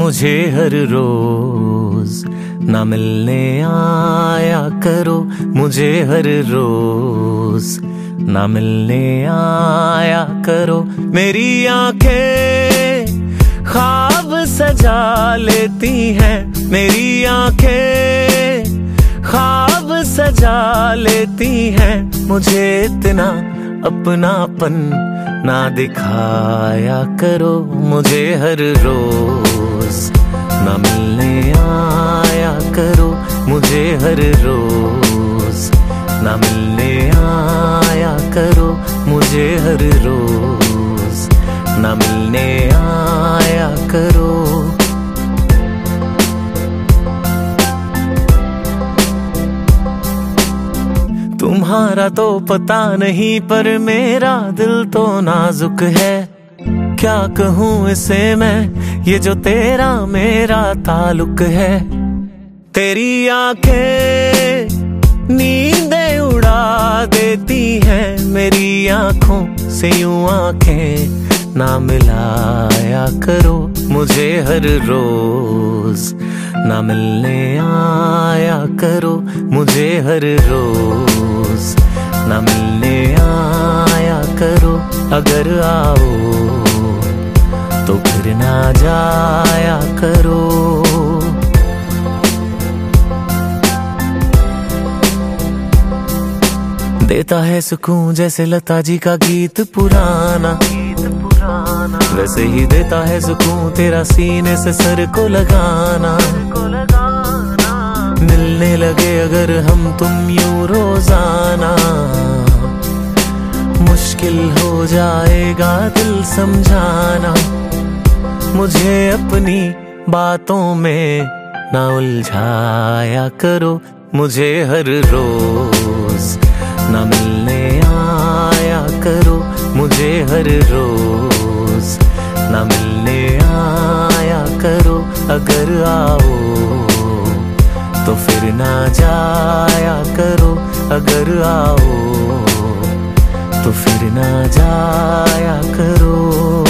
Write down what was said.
मुझे हर रोज ना मिलने आया करो, मुझे हर रोज ना मिलने आया करो। मेरी आंखें ख्वाब सजा लेती हैं, मेरी आंखें ख्वाब सजा लेती हैं। मुझे इतना अपनापन ना दिखाया करो, मुझे हर रोज ना मिलने आया करो, मुझे हर रोज ना मिलने आया करो, मुझे हर रोज ना मिलने आया करो। तुम्हारा तो पता नहीं पर मेरा दिल तो नाजुक है। क्या कहूँ इसे मैं, ये जो तेरा मेरा ताल्लुक है। तेरी आंखें नींदें उड़ा देती हैं, मेरी आंखों से यूं आंखें ना मिलाया करो। मुझे हर रोज ना मिलने आया करो, मुझे हर रोज ना मिलने आया करो। अगर आओ तो फिर ना जाया करो। देता है सुकून जैसे लता जी का गीत पुराना, वैसे ही देता है सुकून तेरा सीने से सर को लगाना। मिलने लगे अगर हम तुम यूं रोजाना, मुश्किल हो जाएगा दिल समझाना। मुझे अपनी बातों में ना उलझाया करो, मुझे हर रोज ना मिलने आया करो, मुझे हर रोज ना मिलने आया करो। अगर आओ तो फिर ना जाया करो, अगर आओ तो फिर ना जाया करो।